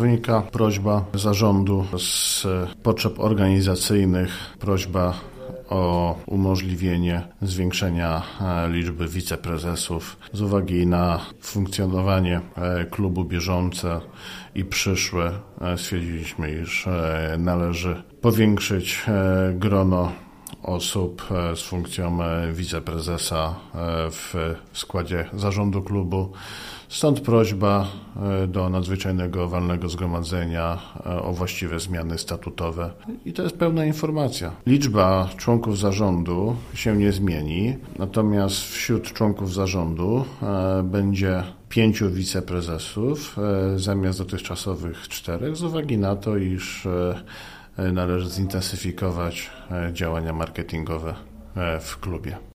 wynika prośba zarządu z potrzeb organizacyjnych, prośba o umożliwienie zwiększenia liczby wiceprezesów z uwagi na funkcjonowanie klubu bieżące i przyszłe. Stwierdziliśmy, iż należy powiększyć grono osób z funkcją wiceprezesa w składzie zarządu klubu. Stąd prośba do nadzwyczajnego walnego zgromadzenia o właściwe zmiany statutowe. I to jest pełna informacja. Liczba członków zarządu się nie zmieni, natomiast wśród członków zarządu będzie 5 wiceprezesów zamiast dotychczasowych 4 z uwagi na to, iż należy zintensyfikować działania marketingowe w klubie.